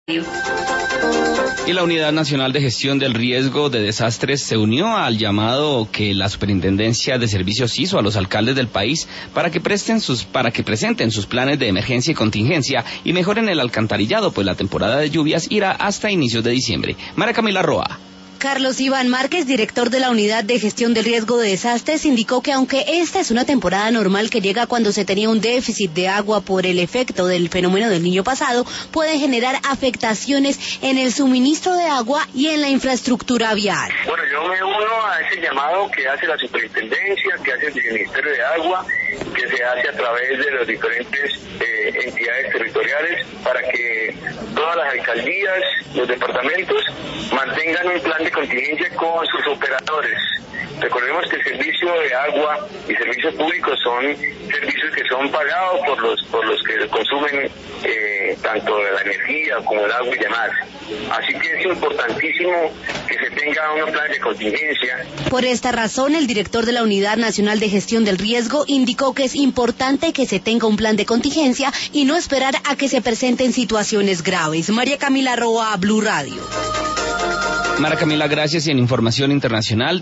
Y la Unidad Nacional de Gestión del Riesgo de Desastres se unió al llamado que la Superintendencia de Servicios hizo a los alcaldes del país para que presenten sus planes de emergencia y contingencia y mejoren el alcantarillado, pues la temporada de lluvias irá hasta inicios de diciembre. María Camila Roa. Carlos Iván Márquez, director de la Unidad de Gestión del Riesgo de Desastres, indicó que aunque esta es una temporada normal que llega cuando se tenía un déficit de agua por el efecto del fenómeno del Niño pasado, puede generar afectaciones en el suministro de agua y en la infraestructura vial. Bueno, yo me uno a ese llamado que hace la Superintendencia, que hace el Ministerio de Agua, que se hace a través de las diferentes entidades territoriales para que todas las alcaldías, los departamentos, mantengan un plan de contingencia con sus operadores. Recordemos que el servicio de agua y servicios públicos son servicios que son pagados por los que consumen tanto la energía como el agua y demás. Así que es importantísimo que se tenga un plan de contingencia. Por esta razón, el director de la Unidad Nacional de Gestión del Riesgo indicó que es importante que se tenga un plan de contingencia y no esperar a que se presenten situaciones graves. María Camila Roa, Blue Radio. María Camila, gracias. Y en información internacional,